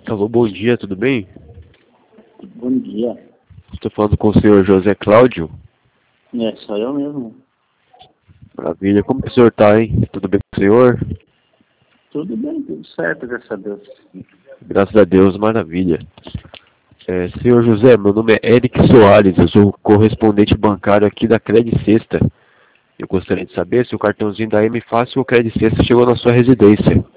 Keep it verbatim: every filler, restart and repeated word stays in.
Alô, bom dia, tudo bem? Bom dia. Estou falando com o senhor José Cláudio. É, sou eu mesmo. Maravilha, como que o senhor está, hein? Tudo bem com o senhor? Tudo bem, tudo certo, graças a Deus. Graças a Deus, maravilha. É, senhor José, meu nome é Eric Soares, eu sou correspondente bancário aqui da Credit Sexta. Eu gostaria de saber se o cartãozinho da M Fácil ou Credit Sexta chegou na sua residência.